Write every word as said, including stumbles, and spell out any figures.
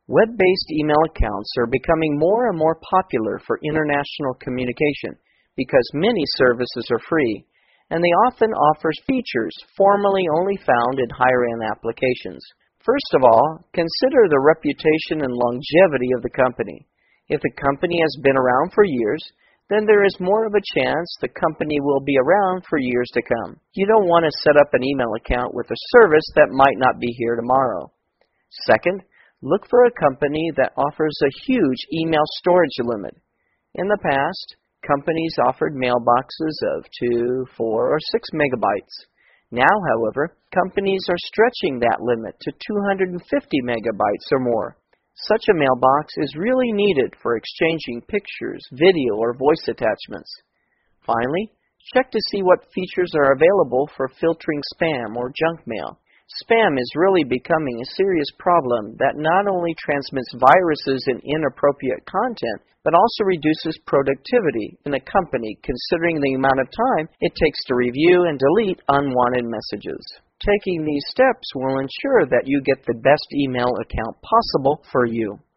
Web-based email accounts are becoming more and more popular for international communication because many services are free, and they often offer features formerly only found in higher-end applications. First of all, consider the reputation and longevity of the company. If the company has been around for years, then there is more of a chance the company will be around for years to come. You don't want to set up an email account with a service that might not be here tomorrow. Second, look for a company that offers a huge email storage limit. In the past, companies offered mailboxes of two, four, or six megabytes. Now, however, companies are stretching that limit to two hundred fifty megabytes or more. Such a mailbox is really needed for exchanging pictures, video, or voice attachments. Finally, check to see what features are available for filtering spam or junk mail. Spam is really becoming a serious problem that not only transmits viruses and inappropriate content, but also reduces productivity in a company considering the amount of time it takes to review and delete unwanted messages. Taking these steps will ensure that you get the best email account possible for you.